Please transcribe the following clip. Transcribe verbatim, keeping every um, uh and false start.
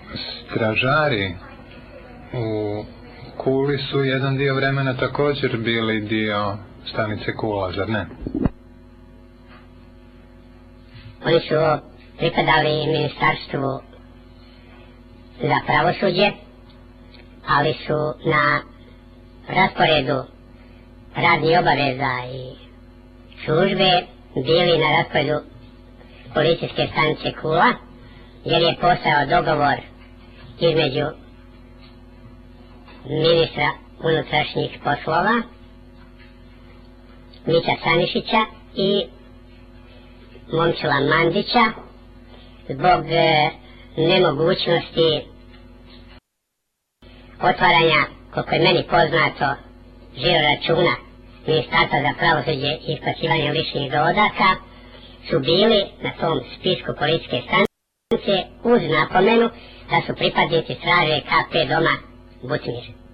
stražari u Kuli su jedan dio vremena također bili dio stanice Kula, zar ne? Oni su pripadali ministarstvu za pravosuđe, ali su na rasporedu radnih obaveza i službe bili na rasporedu policijske stanice Kula, jer je postao dogovor između ministra unutrašnjih poslova Mića Stanišića i Momčila Mandića zbog e, nemogućnosti otvaranja, koliko je meni poznato, žiro računa Ministarstva za pravosuđe i isplaćivanje ličnih dohodaka, su bili na tom spisku policijske stanice uz napomenu da su pripadnici straže K P doma Bucimir.